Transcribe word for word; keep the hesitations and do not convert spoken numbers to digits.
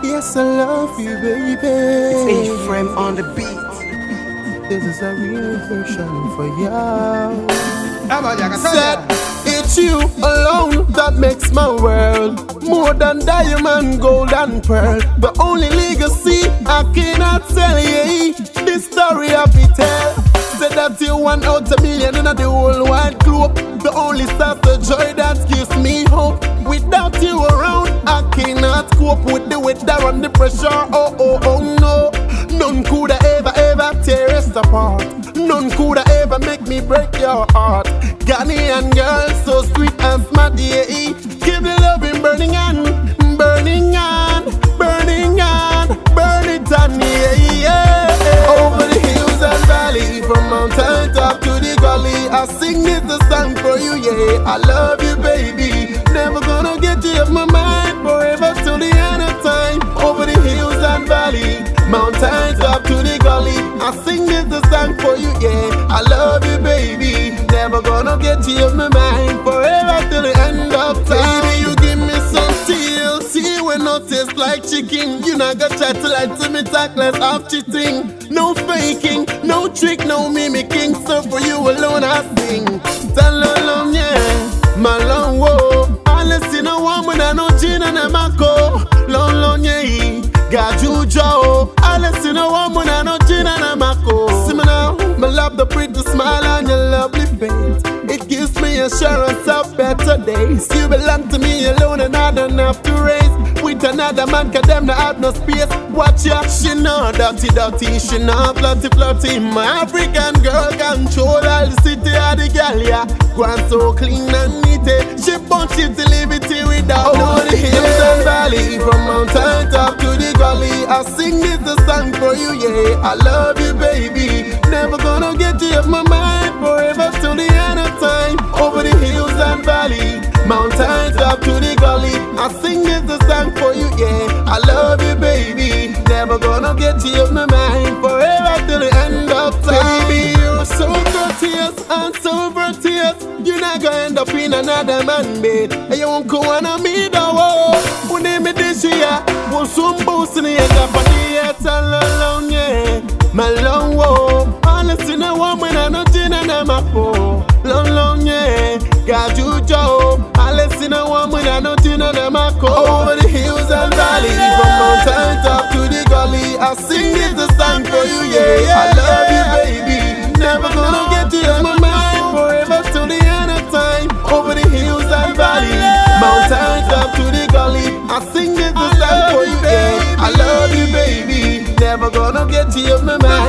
Yes, I love you, baby. It's A-Frame on the beat. This is a real version for you. Said it's you alone that makes my world more than diamond, gold and pearl. The only legacy I cannot tell you. This story I be tell. Said that you one out a million in the whole wide globe. The only source of joy that gives me hope. Without you around, I cannot cope with the weather and the pressure. Oh, oh, oh no. None coulda ever, ever tear us apart. None coulda ever make me break your heart. Ghanaian girl, so sweet and smart, yeah. Give the loving burning on, burning on, burning on, burn it on, yeah, yeah. Over the hills and valley, from mountain top to the gully, I sing this a song for you, yeah. I love you, baby. Never gonna get you off my mind, forever till the end of time. Over the hills and valley, mountains up to the gully, I sing this a song for you, yeah. I love you, baby. Never gonna get you off my mind, forever till the end of time. Baby, you give me some T L C when no taste like chicken. You not gonna try to lie to me, talk less of cheating. No faking, no trick, no mimicking. So for you alone I sing. Tell alone, yeah, my long woe. Alice in a woman, I know Gina and Mako. Long, long, yeah. Got you, Joe. Alice in a woman, I know Gina and Mako. See me now, me love the pretty smile on your lovely face. It gives me assurance of better days. You belong to me alone and I don't have to raise. With another man, cause them not have no space. Watch ya, she know dirty, dirty. She know flirty, flirty. My African girl control all the city of the girl, yeah. Grand so clean and neat, eh. She punch it to leave it without no the hills and valley. From mountain top to the gully, I sing this a song for you, yeah. I love you, baby. Never gonna get you off my mind, forever till the end of time. Over the hills and valley, mountains up to the gully, I sing this a song for you, yeah. I love you, baby. Never gonna get you off my mind, forever till the end of time. Baby, you're so courteous and so virtuous. You're not gonna end up in another man bed. And you won't go on a me the war. When they me this year, we'll soon boost in the end up on the earth all alone, yeah. My long walk, honest in a woman, I know Gina and Mako. Long, long, yeah. Got you, Joe. Alice in a woman, I know Gina and Mako. Over the hills and valley, from mountain top to the gully, I sing this a song for you, yeah. I love you, baby. Never gonna get you on my mind, forever till the end of time. Over the hills and valley, mountains up to the gully, I sing this a song for you, yeah. I love you, baby. Never gonna get you off my mind.